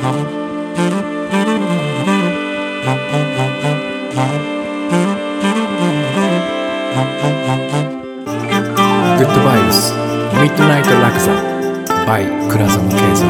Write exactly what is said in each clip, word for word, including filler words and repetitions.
グッドバイブスミッドナイトラクザ by 倉園慶三。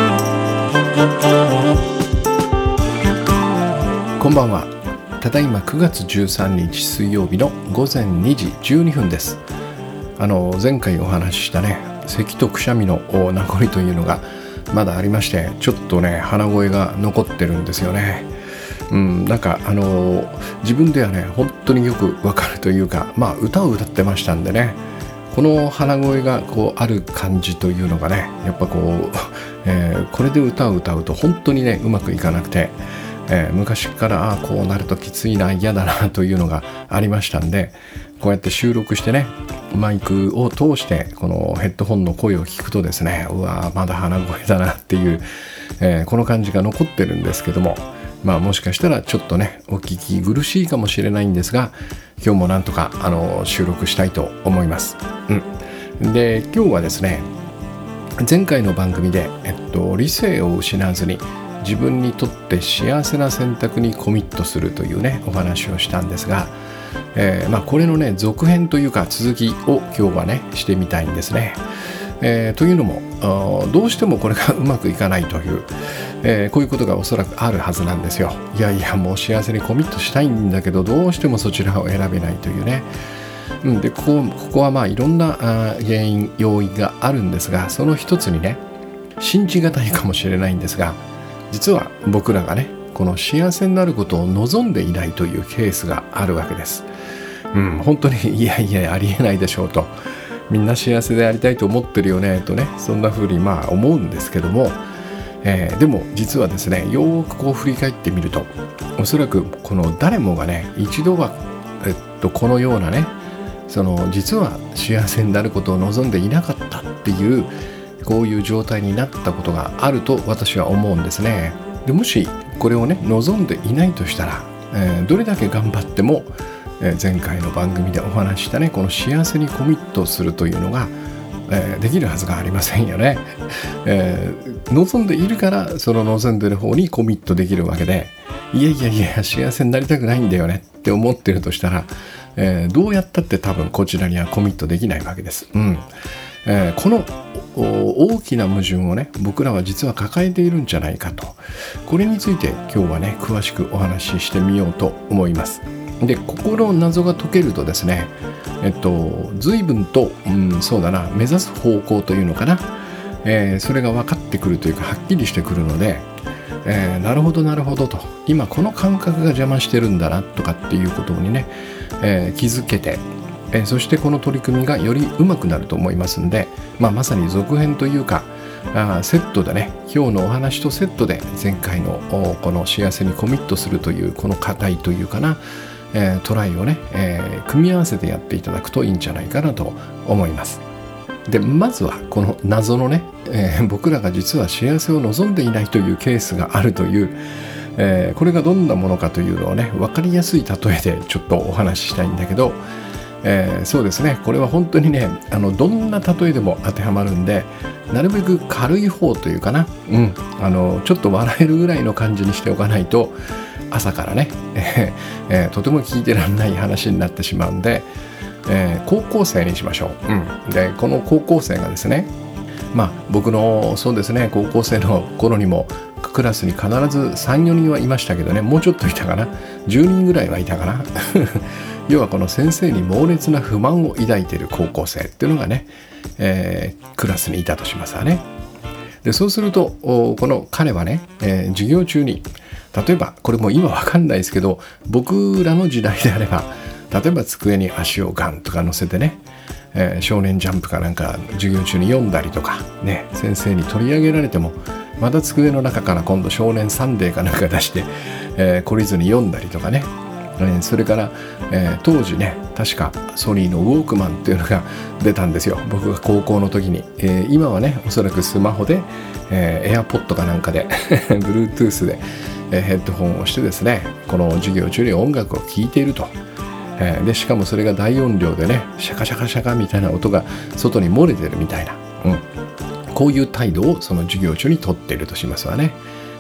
こんばんは。ただいまくがつじゅうさんにち水曜日のごぜんにじじゅうにふんです。あの前回お話ししたね、咳とくしゃみの名残というのがまだありまして、ちょっとね鼻声が残ってるんですよね。うん、なんかあの自分ではね本当によくわかるというか、まあ歌を歌ってましたんでね、この鼻声がこうある感じというのがね、やっぱこう、えー、これで歌を歌うと本当にねうまくいかなくて、えー、昔からあこうなるときついな、嫌だなというのがありましたんで、こうやって収録してねマイクを通してこのヘッドホンの声を聞くとですね、うわまだ鼻声だなっていう、えー、この感じが残ってるんですけども、まあもしかしたらちょっとねお聞き苦しいかもしれないんですが、今日もなんとかあの収録したいと思います。うん、で今日はですね、前回の番組で、えっと、理性を失わずに自分にとって幸せな選択にコミットするというねお話をしたんですが、えーまあ、これのね続編というか続きを今日はねしてみたいんですね。えー、というのもどうしてもこれがうまくいかないという、えー、こういうことがおそらくあるはずなんですよ。いやいやもう幸せにコミットしたいんだけどどうしてもそちらを選べないというね。うん、でここ、ここはまあいろんな原因要因があるんですが、その一つにね信じがたいかもしれないんですが、実は僕らがねこの幸せになることを望んでいないというケースがあるわけです。うん、本当にいやいやありえないでしょうと、みんな幸せでありたいと思ってるよねとね、そんな風にまあ思うんですけども、えー、でも実はですねよーくこう振り返ってみると、おそらくこの誰もがね一度は、えっと、このようなねその実は幸せになることを望んでいなかったっていうこういう状態になったことがあると私は思うんですね。でもしこれをね望んでいないとしたら、えー、どれだけ頑張っても、えー、前回の番組でお話ししたねこの幸せにコミットするというのが、えー、できるはずがありませんよね。えー、望んでいるからその望んでる方にコミットできるわけで、いやいやいや幸せになりたくないんだよねって思ってるとしたら、えー、どうやったって多分こちらにはコミットできないわけです。うんえー、この大きな矛盾をね僕らは実は抱えているんじゃないかと、これについて今日はね詳しくお話ししてみようと思います。でここの謎が解けるとですね、えっと随分と、うん、そうだな目指す方向というのかな、えー、それが分かってくるというかはっきりしてくるので、えー、なるほどなるほどと、今この感覚が邪魔してるんだなとかっていうことにね、えー、気づけて、えー、そしてこの取り組みがより上手くなると思いますんで、まあ、まさに続編というかあセットでね、今日のお話とセットで前回のこの幸せにコミットするというこの課題というかな、えー、トライをね、えー、組み合わせてやっていただくといいんじゃないかなと思います。でまずはこの謎のね、えー、僕らが実は幸せを望んでいないというケースがあるという、えー、これがどんなものかというのをね分かりやすい例えでちょっとお話ししたいんだけど、えー、そうですねこれは本当にねあのどんな例えでも当てはまるんで、なるべく軽い方というかな、うん、あのちょっと笑えるぐらいの感じにしておかないと朝からね、えーえー、とても聞いてらんない話になってしまうんで、えー、高校生にしましょう。うん、でこの高校生がですね、まあ僕のそうですね高校生の頃にもクラスに必ず さん,よ 人はいましたけどね、もうちょっといたかな、じゅうにんぐらいはいたかな要はこの先生に猛烈な不満を抱いている高校生っていうのがね、えー、クラスにいたとしますわね。でそうするとこの彼はね、えー、授業中に例えばこれも今わかんないですけど、僕らの時代であれば例えば机に足をガンとか乗せてね、えー、少年ジャンプかなんか授業中に読んだりとかね、先生に取り上げられてもまた机の中から今度少年サンデーかなんか出して、えー、懲りずに読んだりとかね、えー、それから、えー、当時ね確かソニーのウォークマンっていうのが出たんですよ、僕が高校の時に。えー、今はねおそらくスマホで、えー、エアポッドかなんかでBluetooth で、えー、ヘッドホンをしてですねこの授業中に音楽を聴いていると。えー、でしかもそれが大音量でねシャカシャカシャカみたいな音が外に漏れてるみたいな、うん、こういう態度をその授業中にとっているとしますわね。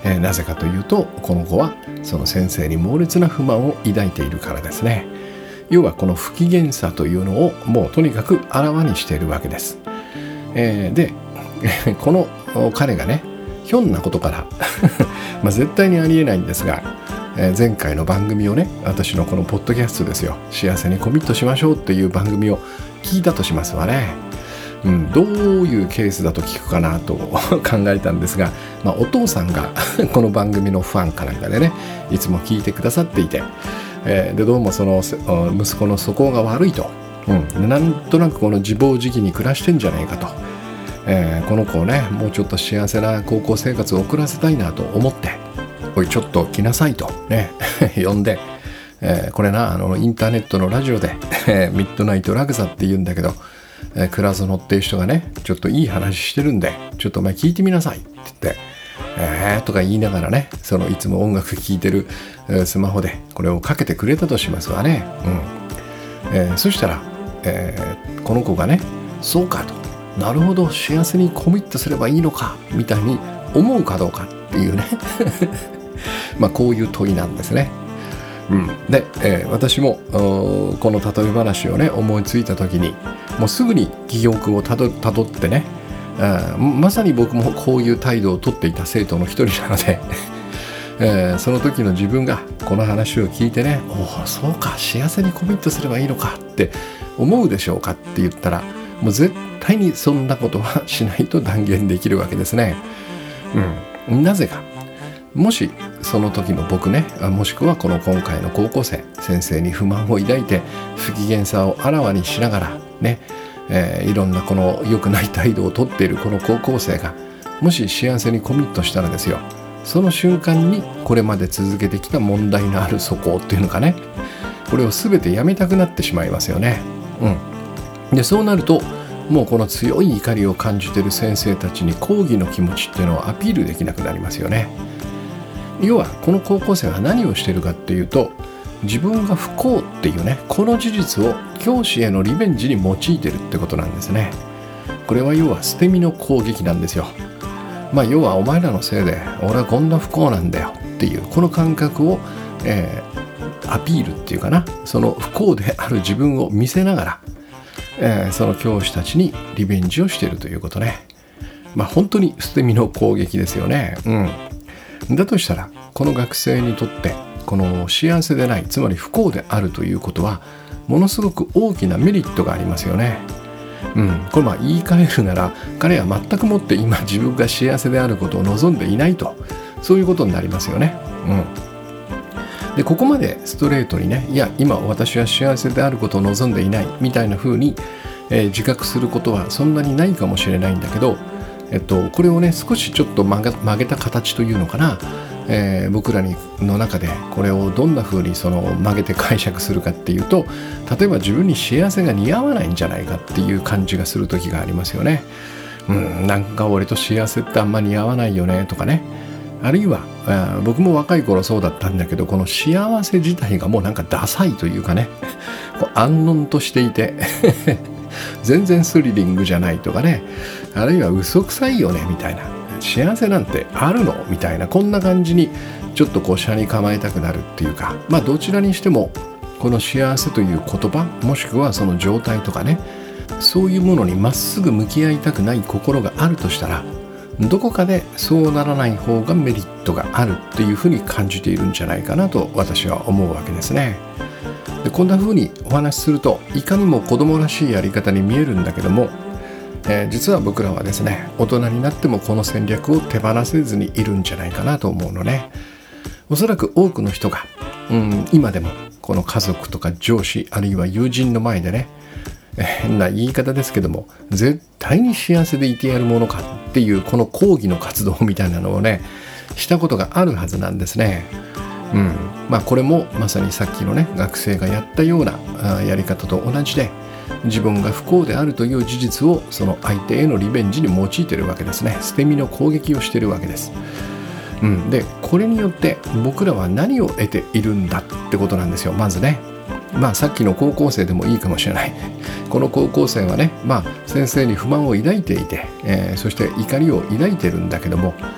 えー、なぜかというとこの子はその先生に猛烈な不満を抱いているからですね。要はこの不機嫌さというのをもうとにかくあらわにしているわけです。えー、でこの彼がねひょんなことからまあ絶対にありえないんですが、えー、前回の番組をね私のこのポッドキャストですよ、幸せにコミットしましょうっていう番組を聞いたとしますわね。うん、どういうケースだと聞くかなと考えたんですが、まあ、お父さんがこの番組のファンかなんかでねいつも聞いてくださっていて、えー、でどうもその息子の素行が悪いと、うん、なんとなくこの自暴自棄に暮らしてんじゃないかと、えー、この子をねもうちょっと幸せな高校生活を送らせたいなと思って、おいちょっと来なさいとね呼んで、えー、これなあのインターネットのラジオでミッドナイトラグザって言うんだけど、えー、倉園っていう人がねちょっといい話してるんでちょっとお前聞いてみなさいって言って、えーとか言いながらねそのいつも音楽聴いてる、えー、スマホでこれをかけてくれたとしますわね、うんえー、そしたら、えー、この子がねそうかと、なるほど幸せにコミットすればいいのかみたいに思うかどうかっていうねまあこういう問いなんですね。うん、で、えー、私もこの例え話をね思いついた時にもうすぐに記憶をたど、たどってね、あまさに僕もこういう態度をとっていた生徒の一人なので、えー、その時の自分がこの話を聞いてね、おおそうか幸せにコミットすればいいのかって思うでしょうかって言ったらもう絶対にそんなことはしないと断言できるわけですね。うん、なぜかもしその時の僕ね、もしくはこの今回の高校生先生に不満を抱いて不機嫌さをあらわにしながらね、えー、いろんなこの良くない態度をとっているこの高校生がもし幸せにコミットしたらですよ、その瞬間にこれまで続けてきた問題のある素行っていうのかね、これを全てやめたくなってしまいますよね。うん、でそうなるともうこの強い怒りを感じている先生たちに抗議の気持ちっていうのをアピールできなくなりますよね。要はこの高校生は何をしているかっていうと、自分が不幸っていうねこの事実を教師へのリベンジに用いてるってことなんですね。これは要は捨て身の攻撃なんですよ。まあ要はお前らのせいで俺はこんな不幸なんだよっていうこの感覚を、えー、アピールっていうかな、その不幸である自分を見せながら、えー、その教師たちにリベンジをしているということね。まあ本当に捨て身の攻撃ですよね。うんだとしたらこの学生にとってこの幸せでない、つまり不幸であるということはものすごく大きなメリットがありますよね。うん、これまあ言い換えるなら彼は全くもって今自分が幸せであることを望んでいないと、そういうことになりますよね。うん、でここまでストレートにね、いや今私は幸せであることを望んでいないみたいな風に、えー、自覚することはそんなにないかもしれないんだけど、えっと、これをね少しちょっと曲げ、曲げた形というのかな、えー、僕らにの中でこれをどんな風にその曲げて解釈するかっていうと、例えば自分に幸せが似合わないんじゃないかっていう感じがする時がありますよね。うん、なんか俺と幸せってあんま似合わないよねとかね、あるいはあ僕も若い頃そうだったんだけど、この幸せ自体がもうなんかダサいというかね、こう安穏としていて全然スリリングじゃないとかね、あるいは嘘くさいよねみたいな、幸せなんてあるのみたいな、こんな感じにちょっとこう車に構えたくなるっていうか、まあどちらにしてもこの幸せという言葉もしくはその状態とかね、そういうものにまっすぐ向き合いたくない心があるとしたら、どこかでそうならない方がメリットがあるっていうふうに感じているんじゃないかなと私は思うわけですね。でこんな風にお話しするといかにも子供らしいやり方に見えるんだけども、えー、実は僕らはですね、大人になってもこの戦略を手放せずにいるんじゃないかなと思うのね。おそらく多くの人が、うん、今でもこの家族とか上司あるいは友人の前でね、変な言い方ですけども絶対に幸せでいてやるものかっていうこの抗議の活動みたいなのをねしたことがあるはずなんですね。うん、まあこれもまさにさっきのね学生がやったようなやり方と同じで、自分が不幸であるという事実をその相手へのリベンジに用いているわけですね。捨て身の攻撃をしているわけです。うん、でこれによって僕らは何を得ているんだってことなんですよ。まずね、まあさっきの高校生でもいいかもしれない。この高校生はね、まあ先生に不満を抱いていて、えー、そして怒りを抱いてるんだけども、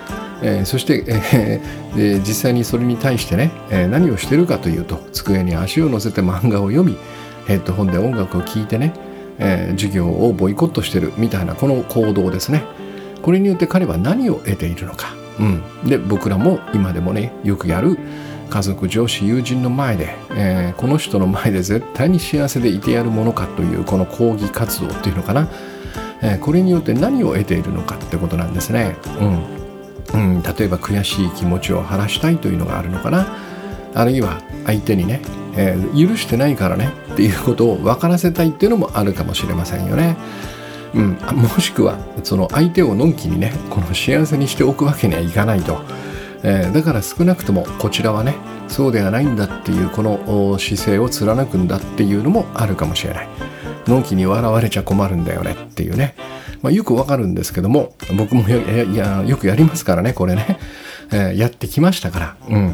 えー、そして、えー、実際にそれに対してね、えー、何をしてるかというと、机に足を乗せて漫画を読み、ヘッドホンで音楽を聴いてね、えー、授業をボイコットしてるみたいなこの行動ですね。これによって彼は何を得ているのか、うん、で僕らも今でもねよくやる家族、上司、友人の前で、えー、この人の前で絶対に幸せでいてやるものかというこの抗議活動っていうのかな、えー、これによって何を得ているのかってことなんですね、うんうん、例えば悔しい気持ちを晴らしたいというのがあるのかな、あるいは相手にね、えー、許してないからねっていうことを分からせたいっていうのもあるかもしれませんよね。うん、もしくはその相手をのんきにねこの幸せにしておくわけにはいかないと、えー、だから少なくともこちらはねそうではないんだっていうこの姿勢を貫くんだっていうのもあるかもしれない。のんきに笑われちゃ困るんだよねっていうね、まあ、よくわかるんですけども、僕も や, いやよくやりますからねこれね、えー、やってきましたから、うん、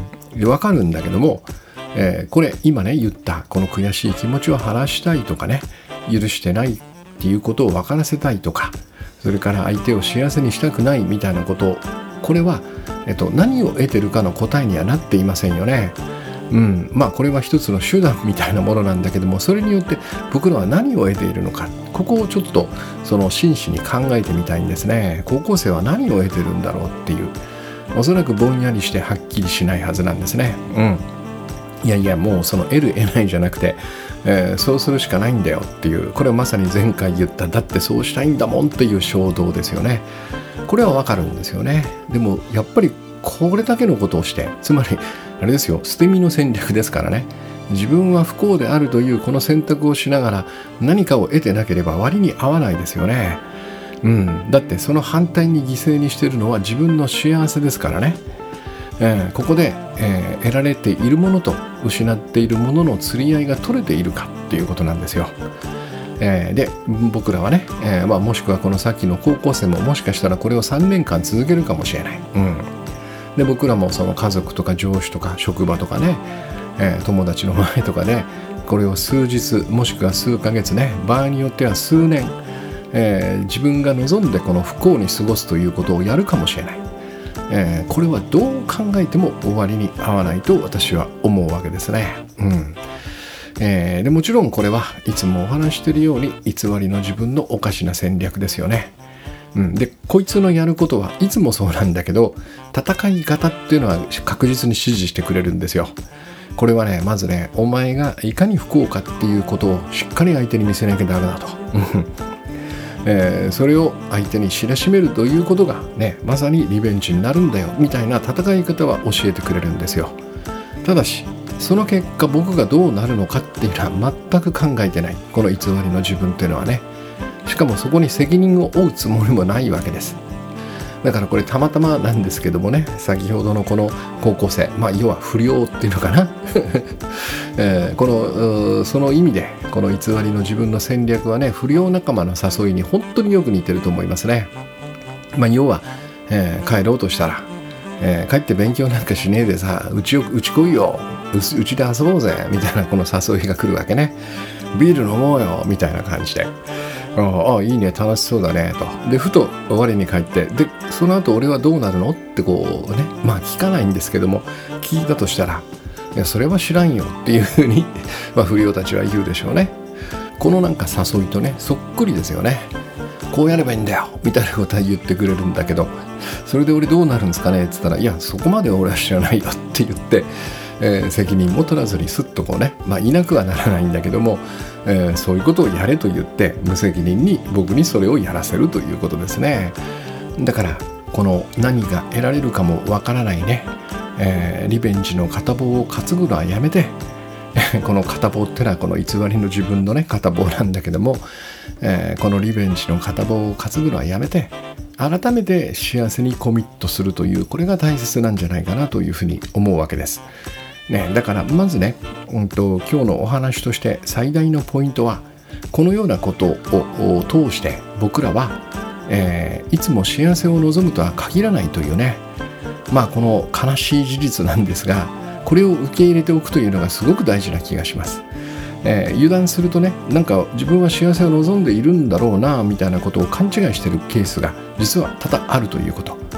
わかるんだけども、えー、これ今ね言ったこの悔しい気持ちを晴らしたいとかね、許してないっていうことを分からせたいとか、それから相手を幸せにしたくないみたいなこと、これは、えっと、何を得てるかの答えにはなっていませんよね。うん、まあこれは一つの手段みたいなものなんだけども、それによって僕らは何を得ているのか、ここをちょっとその真摯に考えてみたいんですね。高校生は何を得てるんだろうっていう、おそらくぼんやりしてはっきりしないはずなんですね。うん、いやいやもうその得る得ないじゃなくて、えー、そうするしかないんだよっていう、これはまさに前回言っただってそうしたいんだもんっていう衝動ですよね。これはわかるんですよね。でもやっぱりこれだけのことをして、つまりあれですよ、捨て身の戦略ですからね。自分は不幸であるというこの選択をしながら何かを得てなければ割に合わないですよね。うん、だってその反対に犠牲にしているのは自分の幸せですからね。えー、ここで、えー、得られているものと失っているものの釣り合いが取れているかっていうことなんですよ。えー、で僕らはね、えーまあ、もしくはこのさっきの高校生ももしかしたらこれをさんねんかん続けるかもしれない。うん、で僕らもその家族とか上司とか職場とかね、えー、友達の前とかでこれを数日もしくは数ヶ月ね、場合によっては数年、えー、自分が望んでこの不幸に過ごすということをやるかもしれない。えー、これはどう考えても終わりに合わないと私は思うわけですね。うんえー、でもちろんこれはいつもお話しているように偽りの自分のおかしな戦略ですよね。うん、でこいつのやることはいつもそうなんだけど、戦い方っていうのは確実に指示してくれるんですよ。これはね、まずね、お前がいかに不幸かっていうことをしっかり相手に見せなきゃダメだと。えー、それを相手に知らしめるということがね、まさにリベンジになるんだよみたいな戦い方は教えてくれるんですよ。ただしその結果僕がどうなるのかっていうのは全く考えてない、この偽りの自分っていうのはね。しかもそこに責任を負うつもりもないわけです。だからこれたまたまなんですけどもね、先ほどのこの高校生、まあ要は不良っていうのかな、えー、このその意味でこの偽りの自分の戦略はね、不良仲間の誘いに本当によく似てると思いますね。まあ要は、えー、帰ろうとしたら、えー、帰って勉強なんかしねえでさ、うちをうち来いよ、うちで遊ぼうぜみたいなこの誘いが来るわけね。ビール飲もうよみたいな感じで、ああいいね、楽しそうだねと。でふと我に返って、でその後俺はどうなるのってこうね、まあ聞かないんですけども、聞いたとしたら、いやそれは知らんよっていうふうに、まあ、不良たちは言うでしょうね。このなんか誘いとねそっくりですよね。こうやればいいんだよみたいなことは言ってくれるんだけど、それで俺どうなるんですかねって言ったら、いやそこまで俺は知らないよって言って、えー、責任も取らずにすっとこうね、まあいなくはならないんだけども、えー、そういうことをやれと言って無責任に僕にそれをやらせるということですね。だからこの何が得られるかもわからないね、えー、リベンジの片棒を担ぐのはやめて、この片棒ってのはこの偽りの自分のね片棒なんだけども、えー、このリベンジの片棒を担ぐのはやめて、改めて幸せにコミットするという、これが大切なんじゃないかなというふうに思うわけですね。だからまずね、うんと、今日のお話として最大のポイントは、このようなことを通して僕らは、えー、いつも幸せを望むとは限らないというね、まあこの悲しい事実なんですが、これを受け入れておくというのがすごく大事な気がします。えー、油断するとね、なんか自分は幸せを望んでいるんだろうなみたいなことを勘違いしているケースが実は多々あるということ。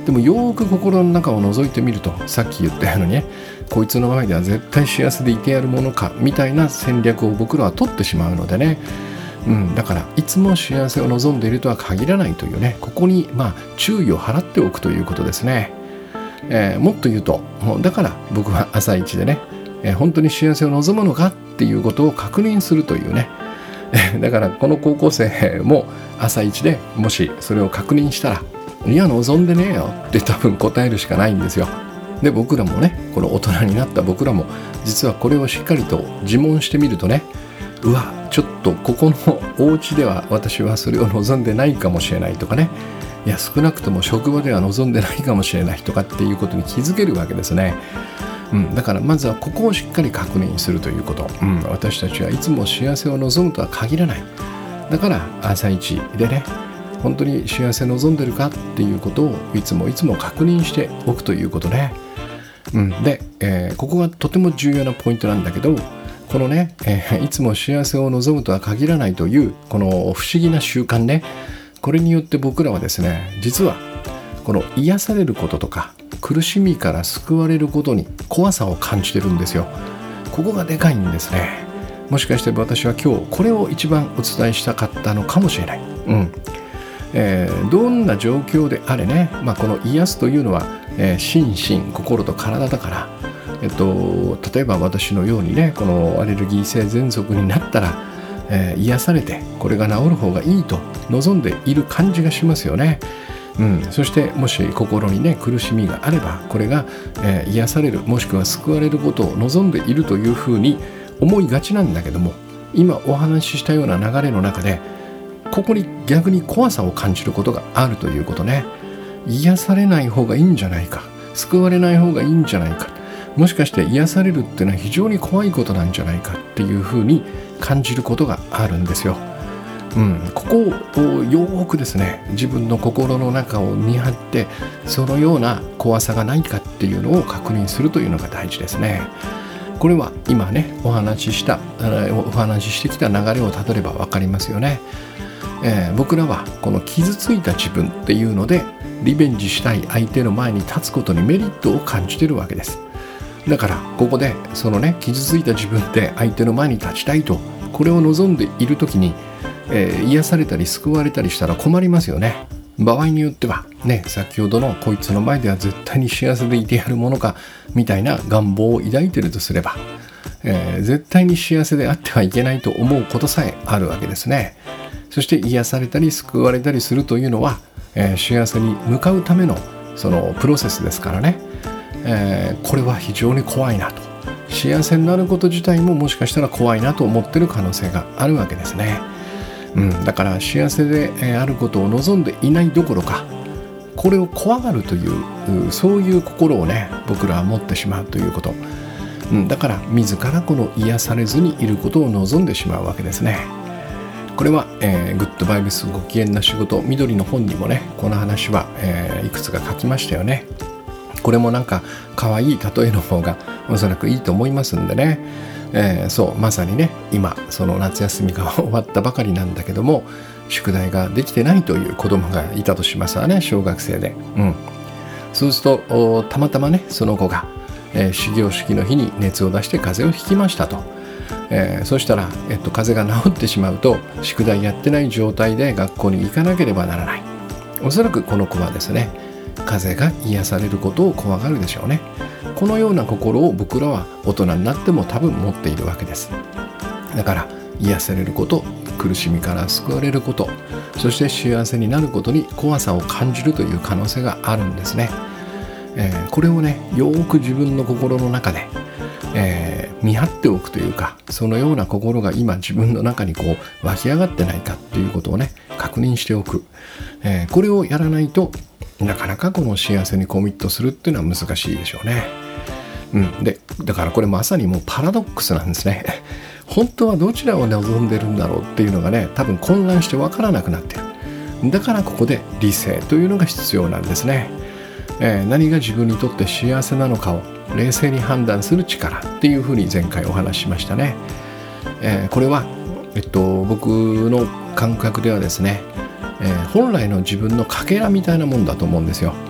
でもよーく心の中を覗いてみると、さっき言ったようにね、こいつの前では絶対幸せでいてやるものかみたいな戦略を僕らは取ってしまうのでね、うん、だからいつも幸せを望んでいるとは限らないというね、ここにまあ注意を払っておくということですね。えー、もっと言うと、だから僕は朝一でね、えー、本当に幸せを望むのかっていうことを確認するというね、だからこの高校生も朝一でもしそれを確認したら、いや望んでねえよって多分答えるしかないんですよ。で僕らもね、この大人になった僕らも実はこれをしっかりと自問してみるとね、うわちょっとここのお家では私はそれを望んでないかもしれないとかね、いや少なくとも職場では望んでないかもしれないとかっていうことに気づけるわけですね。うん、だからまずはここをしっかり確認するということ、うん、私たちはいつも幸せを望むとは限らない。だから朝一でね、本当に幸せ望んでるかっていうことをいつもいつも確認しておくということね。うん、で、えー、ここがとても重要なポイントなんだけど、このね、えー、いつも幸せを望むとは限らないというこの不思議な習慣ね、これによって僕らはですね、実はこの癒されることとか苦しみから救われることに怖さを感じてるんですよ。ここがでかいんですね。もしかして私は今日これを一番お伝えしたかったのかもしれない。うんえー、どんな状況であれね、まあ、この癒すというのは、えー、心身心と体だから、えっと、例えば私のようにね、このアレルギー性喘息になったら、えー、癒されてこれが治る方がいいと望んでいる感じがしますよね。うん、そしてもし心にね苦しみがあれば、これが、えー、癒されるもしくは救われることを望んでいるというふうに思いがちなんだけども、今お話ししたような流れの中でここに逆に怖さを感じることがあるということね。癒されない方がいいんじゃないか、救われない方がいいんじゃないか、もしかして癒されるっていうのは非常に怖いことなんじゃないかっていうふうに感じることがあるんですよ。うん、ここをよーくですね、自分の心の中を見張って、そのような怖さがないかっていうのを確認するというのが大事ですね。これは今ねお話ししたお話ししてきた流れをたどれば分かりますよね。えー、僕らはこの傷ついた自分っていうのでリベンジしたい相手の前に立つことにメリットを感じているわけです。だからここでそのね傷ついた自分で相手の前に立ちたいとこれを望んでいるときに、えー、癒されたり救われたりしたら困りますよね。場合によってはね、先ほどのこいつの前では絶対に幸せでいてやるものかみたいな願望を抱いているとすれば、えー、絶対に幸せであってはいけないと思うことさえあるわけですね。そして癒されたり救われたりするというのは、えー、幸せに向かうためのそのプロセスですからね、えー、これは非常に怖いなと、幸せになること自体ももしかしたら怖いなと思っている可能性があるわけですね。うん、だから幸せであることを望んでいないどころか、これを怖がるというそういう心をね僕らは持ってしまうということ、うん、だから自らこの癒されずにいることを望んでしまうわけですね。これは、えー、グッドバイブスご機嫌な仕事緑の本にもねこの話は、えー、いくつか書きましたよね。これもなんか可愛い例えの方がおそらくいいと思いますんでね、えー、そうまさにね今その夏休みが終わったばかりなんだけども宿題ができてないという子供がいたとしますわね、小学生で、うん、そうするとたまたまねその子が、えー、始業式の日に熱を出して風邪をひきましたと、えー、そしたら、えっと、風邪が治ってしまうと宿題やってない状態で学校に行かなければならない。おそらくこの子はですね風邪が癒されることを怖がるでしょうね。このような心を僕らは大人になっても多分持っているわけです。だから癒されること、苦しみから救われること、そして幸せになることに怖さを感じるという可能性があるんですね。えー、これをねよーく自分の心の中で、えー、見張っておくというか、そのような心が今自分の中にこう湧き上がってないかっていうことをね確認しておく、えー、これをやらないとなかなかこの幸せにコミットするっていうのは難しいでしょうね。うん、でだからこれまさにもうパラドックスなんですね。本当はどちらを望んでるんだろうっていうのがね多分混乱して分からなくなってる。だからここで理性というのが必要なんですね。えー、何が自分にとって幸せなのかを冷静に判断する力っていうふうに前回お話ししましたね。えー、これは、えっと、僕の感覚ではですね、えー、本来の自分のかけらみたいなもんだと思うんですよ。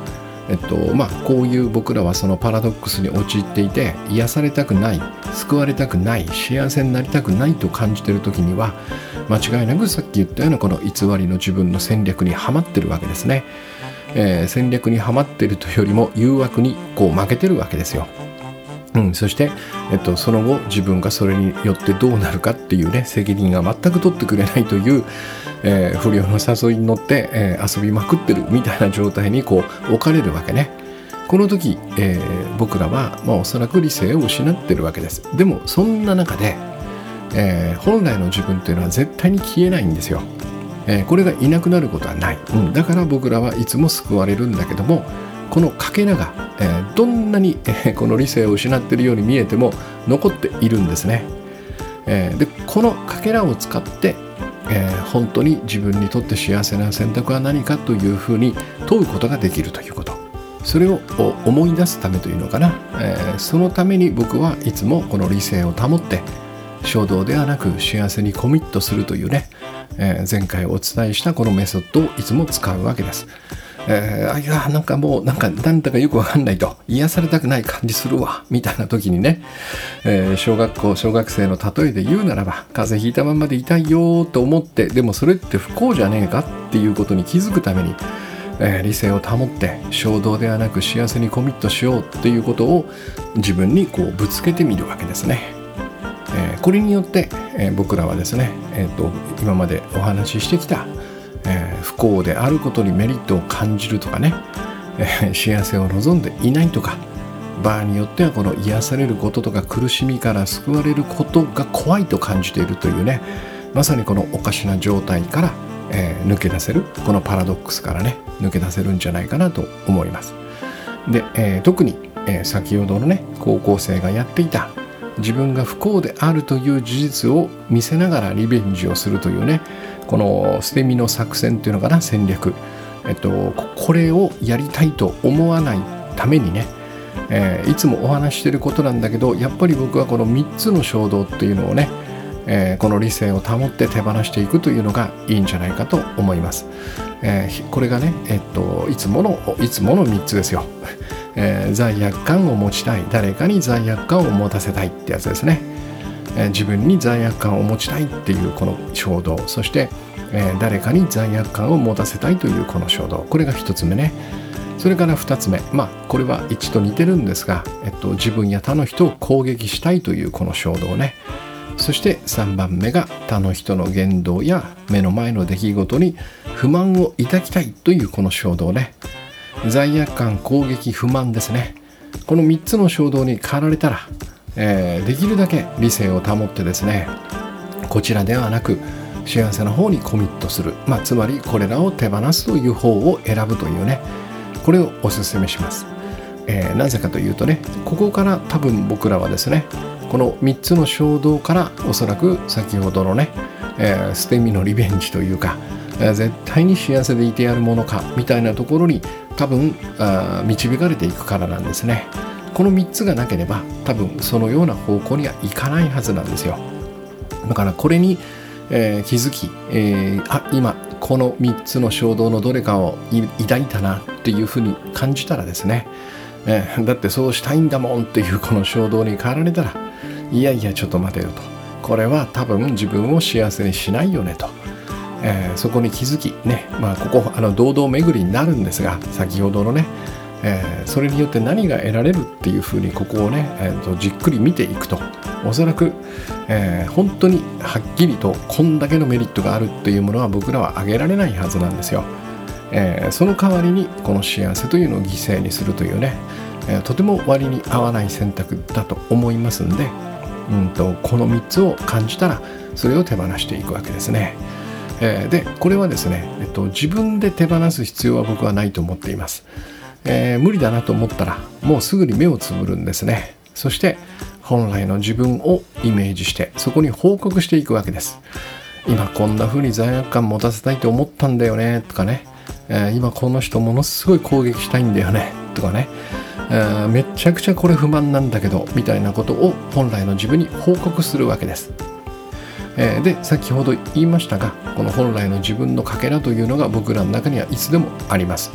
えっとまあ、こういう僕らはそのパラドックスに陥っていて、癒されたくない、救われたくない、幸せになりたくないと感じている時には、間違いなくさっき言ったようなこの偽りの自分の戦略にはまってるわけですね。えー、戦略にはまっているというよりも誘惑にこう負けてるわけですよ。うん、そして、えっと、その後自分がそれによってどうなるかっていうね、責任が全く取ってくれないという、えー、不良の誘いに乗って、えー、遊びまくってるみたいな状態にこう置かれるわけね。この時、えー、僕らは、まあ、おそらく理性を失ってるわけです。でもそんな中で、えー、本来の自分というのは絶対に消えないんですよ。えー、これがいなくなることはない、うん、だから僕らはいつも救われるんだけども、このかけらが、えー、どんなに、えー、この理性を失っているように見えても残っているんですね。えー、でこのかけらを使って、えー、本当に自分にとって幸せな選択は何かというふうに問うことができるということ、それを思い出すためというのかな、えー、そのために僕はいつもこの理性を保って衝動ではなく幸せにコミットするというね、えー、前回お伝えしたこのメソッドをいつも使うわけです。えー、いやなんかもうなんかなんだかよくわかんないと、癒されたくない感じするわみたいな時にね、えー、小学校小学生の例えで言うならば、風邪ひいたままで痛いよと思って、でもそれって不幸じゃねえかっていうことに気づくために、えー、理性を保って衝動ではなく幸せにコミットしようっていうことを自分にこうぶつけてみるわけですね。えー、これによって、えー、僕らはですね、えーと、今までお話ししてきたえー、不幸であることにメリットを感じるとかね、えー、幸せを望んでいないとか、場合によってはこの癒されることとか苦しみから救われることが怖いと感じているというね、まさにこのおかしな状態から、えー、抜け出せる、このパラドックスからね抜け出せるんじゃないかなと思います。で、えー、特に、えー、先ほどのね高校生がやっていた自分が不幸であるという事実を見せながらリベンジをするというね、この捨て身の作戦というのかな、戦略、えっと、これをやりたいと思わないためにね、えー、いつもお話していることなんだけど、やっぱり僕はこのみっつの衝動っていうのをね、えー、この理性を保って手放していくというのがいいんじゃないかと思います。えー、これがね、えっと、いつものいつものみっつですよ。えー、罪悪感を持ちたい、誰かに罪悪感を持たせたいってやつですね。えー、自分に罪悪感を持ちたいっていうこの衝動、そして、えー、誰かに罪悪感を持たせたいというこの衝動、これがひとつめね。それからふたつめ、まあこれはいちと似てるんですが、えっと、自分や他の人を攻撃したいというこの衝動ね。そしてさんばんめが他の人の言動や目の前の出来事に不満を抱きたいというこの衝動ね。罪悪感、攻撃、不満ですね。このみっつの衝動に駆られたら、えー、できるだけ理性を保ってですね、こちらではなく幸せな方にコミットする、まあ、つまりこれらを手放すという方を選ぶというね、これをお勧めします。えー、なぜかというとね、ここから多分僕らはですね、このみっつの衝動からおそらく先ほどのね、えー、捨て身のリベンジというか、えー、絶対に幸せでいてやるものかみたいなところに多分あ導かれていくからなんですね。このみっつがなければ多分そのような方向にはいかないはずなんですよ。だからこれに、えー、気づき、えー、あ今このみっつの衝動のどれかを抱いたなっていうふうに感じたらですね、えー、だってそうしたいんだもんっていうこの衝動に駆られたら、いやいやちょっと待てよと、これは多分自分を幸せにしないよねと、えー、そこに気づきね、まあここあの堂々巡りになるんですが、先ほどのね、えー、それによって何が得られるっていうふうにここをね、えー、とじっくり見ていくと、おそらく、えー、本当にはっきりとこんだけのメリットがあるっていうものは僕らは挙げられないはずなんですよ。えー、その代わりにこの幸せというのを犠牲にするというね、えー、とても割に合わない選択だと思いますんで、うんとこのみっつを感じたらそれを手放していくわけですね。えー、でこれはですね、えっと、自分で手放す必要は僕はないと思っています。えー、無理だなと思ったらもうすぐに目をつぶるんですね。そして本来の自分をイメージしてそこに報告していくわけです。今こんな風に罪悪感持たせたいと思ったんだよねとかね、えー、今この人ものすごい攻撃したいんだよねとかね、えー、めちゃくちゃこれ不満なんだけどみたいなことを本来の自分に報告するわけです。えー、で先ほど言いましたが、この本来の自分のかけらというのが僕らの中にはいつでもあります。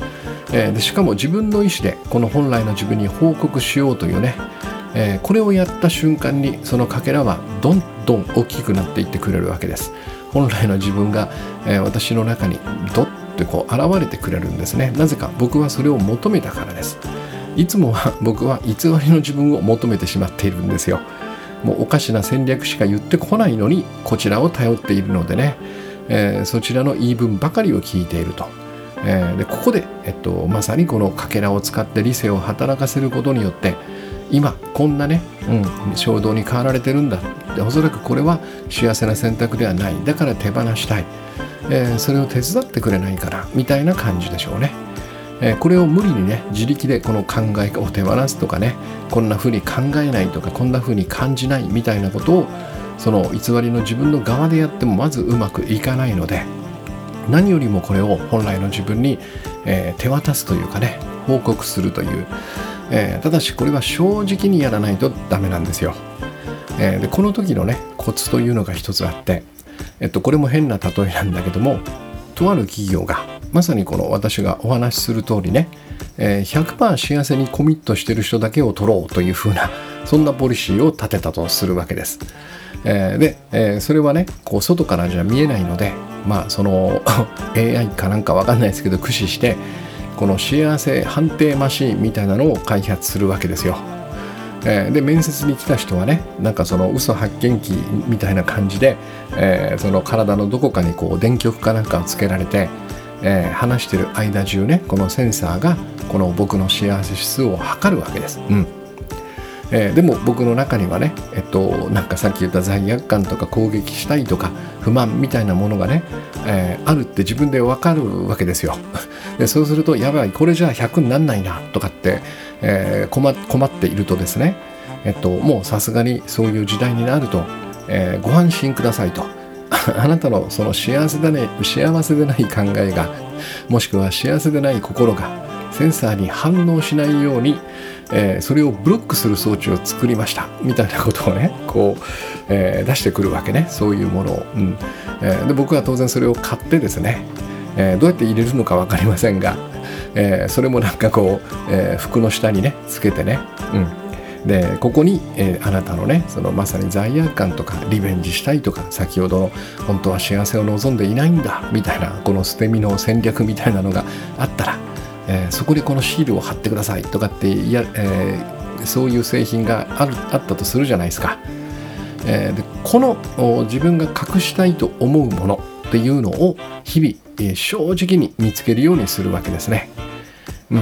えー、でしかも自分の意思でこの本来の自分に報告しようというね、えー、これをやった瞬間にそのかけらはどんどん大きくなっていってくれるわけです。本来の自分が、えー、私の中にドッとこう現れてくれるんですね。なぜか僕はそれを求めたからです。いつもは僕は偽りの自分を求めてしまっているんですよ。もうおかしな戦略しか言ってこないのにこちらを頼っているのでね、えー、そちらの言い分ばかりを聞いていると、えー、でここで、えっと、まさにこのかけらを使って理性を働かせることによって今こんなね、うん、衝動に変わられてるんだ。でおそらくこれは幸せな選択ではない。だから手放したい、えー、それを手伝ってくれないかなみたいな感じでしょうね。えー、これを無理にね自力でこの考えを手放すとかね、こんな風に考えないとかこんな風に感じないみたいなことをその偽りの自分の側でやってもまずうまくいかないので、何よりもこれを本来の自分に、えー、手渡すというかね報告するという、えー、ただしこれは正直にやらないとダメなんですよ。えー、でこの時のねコツというのが一つあって、えっと、これも変な例えなんだけども、とある企業がまさにこの私がお話しする通りね、えー、ひゃくパーセント 幸せにコミットしてる人だけを取ろうというふうなそんなポリシーを立てたとするわけです。えー、で、えー、それはねこう外からじゃ見えないので、まあそのエーアイ かなんかわかんないですけど駆使してこの幸せ判定マシーンみたいなのを開発するわけですよ。えー、で面接に来た人はねなんかその嘘発見器みたいな感じで、えー、その体のどこかにこう電極かなんかをつけられて、えー、話してる間中ねこのセンサーがこの僕の幸せ指数を測るわけです。うんえー、でも僕の中にはね、えっと、なんかさっき言った罪悪感とか攻撃したいとか不満みたいなものがね、えー、あるって自分でわかるわけですよ。でそうするとやばいこれじゃあひゃくになんないなとかって、えー、困, 困っているとですね、えっと、もうさすがにそういう時代になると、えー、ご安心くださいとあなたのその幸せだね幸せでない考えがもしくは幸せでない心がセンサーに反応しないように、えー、それをブロックする装置を作りましたみたいなことをねこう、えー、出してくるわけね、そういうものを、うんえー、で僕は当然それを買ってですね、えー、どうやって入れるのか分かりませんが、えー、それもなんかこう、えー、服の下にねつけてね、うんでここに、えー、あなたのねそのまさに罪悪感とかリベンジしたいとか先ほどの本当は幸せを望んでいないんだみたいなこの捨て身の戦略みたいなのがあったら、えー、そこでこのシールを貼ってくださいとかっていや、えー、そういう製品があるあったとするじゃないですか。えー、でこの自分が隠したいと思うものっていうのを日々、えー、正直に見つけるようにするわけですね。うん、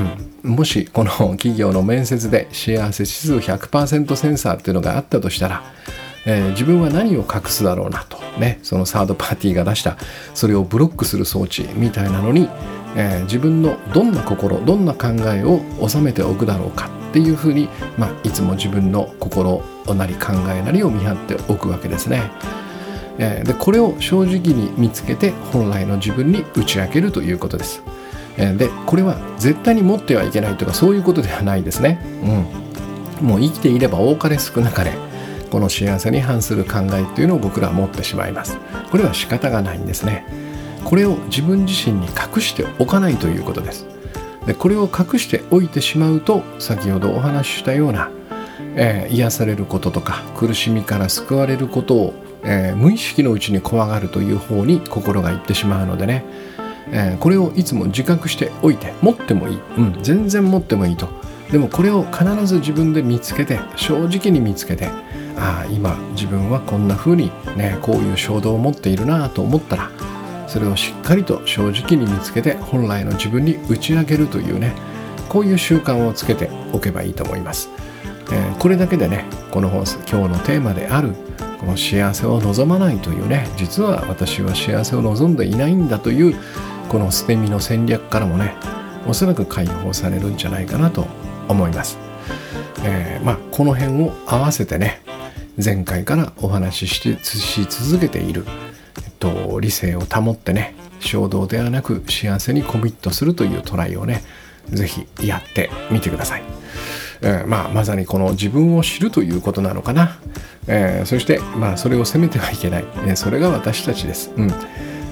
もしこの企業の面接で幸せ指数 ひゃくパーセント センサーっていうのがあったとしたら、えー、自分は何を隠すだろうなとね、そのサードパーティーが出したそれをブロックする装置みたいなのに、えー、自分のどんな心どんな考えを収めておくだろうかっていうふうに、まあ、いつも自分の心なり考えなりを見張っておくわけですね。えー、でこれを正直に見つけて本来の自分に打ち明けるということです。でこれは絶対に持ってはいけないとかそういうことではないですね。うん、もう生きていれば多かれ少なかれこの幸せに反する考えっていうのを僕らは持ってしまいます。これは仕方がないんですね。これを自分自身に隠しておかないということです。でこれを隠しておいてしまうと先ほどお話ししたような、えー、癒されることとか苦しみから救われることを、えー、無意識のうちに怖がるという方に心がいってしまうのでね、えー、これをいつも自覚しておいて持ってもいい、うん、全然持ってもいいと。でもこれを必ず自分で見つけて正直に見つけて、ああ今自分はこんな風にねこういう衝動を持っているなと思ったらそれをしっかりと正直に見つけて本来の自分に打ち明けるというね、こういう習慣をつけておけばいいと思います。えー、これだけでねこの今日のテーマであるこの幸せを望まないというね、実は私は幸せを望んでいないんだというこの捨て身の戦略からもねおそらく解放されるんじゃないかなと思います。えー、まあこの辺を合わせてね前回からお話ししてし続けている、えっと、理性を保ってね衝動ではなく幸せにコミットするというトライをねぜひやってみてください。えーまあ、まさにこの自分を知るということなのかな。えー、そして、まあ、それを責めてはいけない、えー、それが私たちです。うん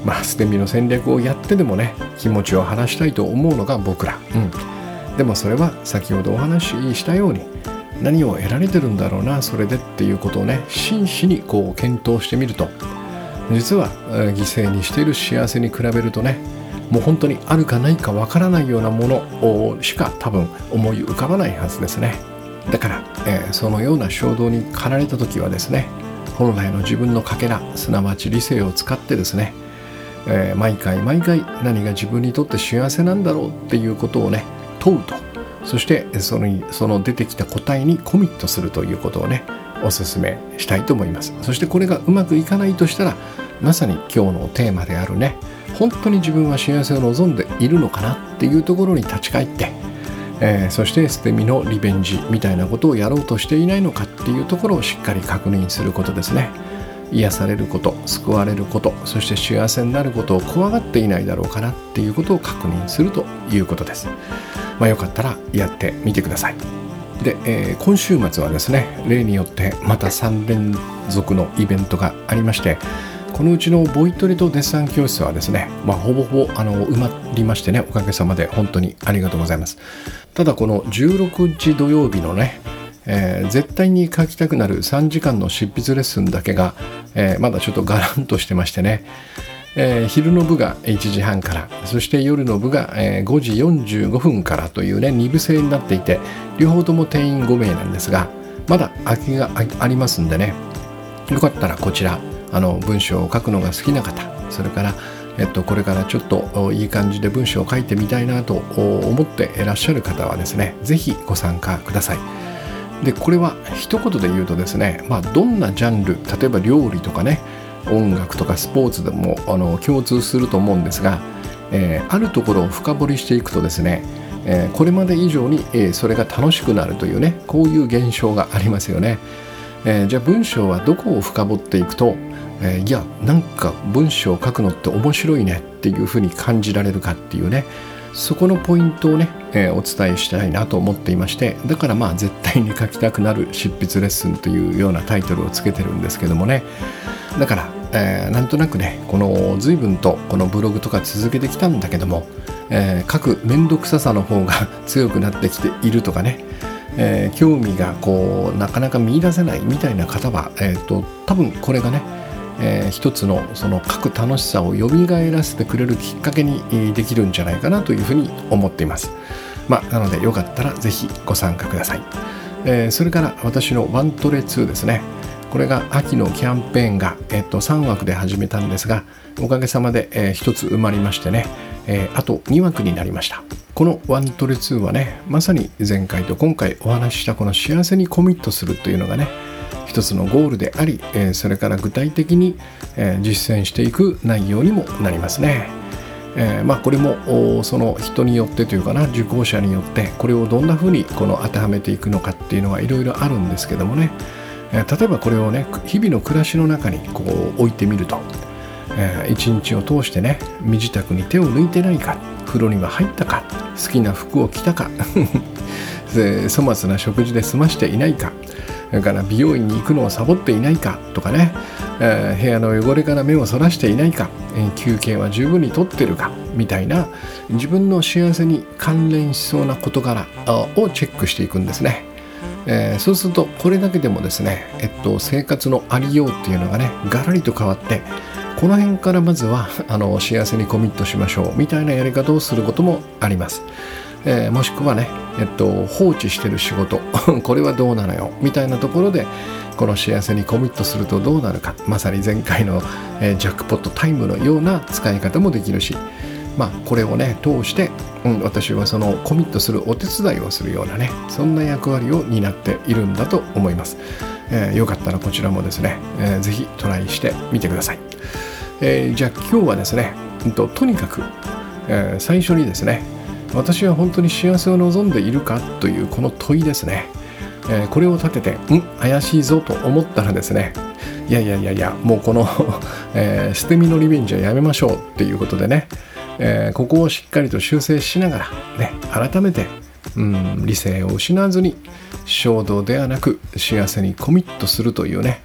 まあ捨て身の戦略をやってでもね気持ちを晴らしたいと思うのが僕ら、うん、でもそれは先ほどお話ししたように何を得られてるんだろうなそれでっていうことをね真摯にこう検討してみると、実は犠牲にしている幸せに比べるとねもう本当にあるかないかわからないようなものしか多分思い浮かばないはずですね。だから、えー、そのような衝動に駆られた時はですね、本来の自分のかけらすなわち理性を使ってですね、えー、毎回毎回何が自分にとって幸せなんだろうっていうことをね問うと、そしてその、その出てきた答えにコミットするということをねお勧めしたいと思います。そしてこれがうまくいかないとしたら、まさに今日のテーマであるね、本当に自分は幸せを望んでいるのかなっていうところに立ち返って、えー、そして捨て身のリベンジみたいなことをやろうとしていないのかっていうところをしっかり確認することですね。癒されること、救われること、そして幸せになることを怖がっていないだろうかなっていうことを確認するということです。まあ、よかったらやってみてください。で、えー、今週末はですね、例によってまたさん連続のイベントがありまして、このうちのボイトレとデッサン教室はですね、まあ、ほぼほぼあの埋まりましてね、おかげさまで本当にありがとうございます。ただこのじゅうろくにち土曜日のね、えー、絶対に書きたくなるさんじかんの執筆レッスンだけが、えー、まだちょっとガランとしてましてね、えー、昼の部がいちじはんから、そして夜の部が、えー、ごじよんじゅうごふんからというねに部制になっていて、両方とも定員ごめいなんですが、まだ空きがありますんでね、よかったらこちらあの文章を書くのが好きな方、それから、えっと、これからちょっといい感じで文章を書いてみたいなと思っていらっしゃる方はですね、ぜひご参加ください。でこれは一言で言うとですね、まあ、どんなジャンル、例えば料理とかね、音楽とかスポーツでもあの共通すると思うんですが、えー、あるところを深掘りしていくとですね、えー、これまで以上に、えー、それが楽しくなるというね、こういう現象がありますよね。えー、じゃあ文章はどこを深掘っていくと、えー、いやなんか文章を書くのって面白いねっていうふうに感じられるかっていうね、そこのポイントをね、えー、お伝えしたいなと思っていまして、だからまあ絶対に書きたくなる執筆レッスンというようなタイトルをつけてるんですけどもね、だから、えー、なんとなくね、この随分とこのブログとか続けてきたんだけども、えー、書くめんどくささの方が強くなってきているとかね、えー、興味がこうなかなか見出せないみたいな方は、えーと、多分これがね、えー、一つのその書く楽しさを蘇らせてくれるきっかけにできるんじゃないかなというふうに思っています。まあ、なのでよかったらぜひご参加ください。えー、それから私のワントレツーですね。これが秋のキャンペーンが、えー、とさんわくで始めたんですが、おかげさまで、えー、ひとつ埋まりましてね、えー、あとにわくになりました。このワントレツーはね、まさに前回と今回お話ししたこの幸せにコミットするというのがね、一つのゴールであり、えー、それから具体的に、えー、実践していく内容にもなりますね。えー、まあこれもその人によってというかな、受講者によってこれをどんなふうにこの当てはめていくのかっていうのはいろいろあるんですけどもね、えー、例えばこれをね日々の暮らしの中にこう置いてみると、えー、一日を通してね、身支度に手を抜いてないか、風呂には入ったか、好きな服を着たか粗末な食事で済ましていないか、だから美容院に行くのをサボっていないかとかね、えー、部屋の汚れから目をそらしていないか、えー、休憩は十分にとってるかみたいな、自分の幸せに関連しそうな事柄をチェックしていくんですね。えー、そうするとこれだけでもですね、えっと、生活のありようっていうのがねガラリと変わって、この辺からまずはあの幸せにコミットしましょうみたいなやり方をすることもあります。えー、もしくはね、えっと、放置してる仕事これはどうなのよみたいなところでこの幸せにコミットするとどうなるか、まさに前回の、えー、ジャックポットタイムのような使い方もできるし、まあこれをね通して、うん、私はそのコミットするお手伝いをするようなね、そんな役割を担っているんだと思います。えー、よかったらこちらもですね、えー、ぜひトライしてみてください。えー、じゃあ今日はですね、うん、と, とにかく、えー、最初にですね、私は本当に幸せを望んでいるかというこの問いですね、えー、これを立ててん怪しいぞと思ったらですね、いやいやいやいやもうこの、えー、捨て身のリベンジはやめましょうっていうことでね、えー、ここをしっかりと修正しながらね、改めてうん理性を失わずに衝動ではなく幸せにコミットするというね、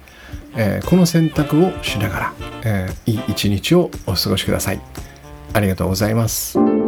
えー、この選択をしながら、えー、いい一日をお過ごしください。ありがとうございます。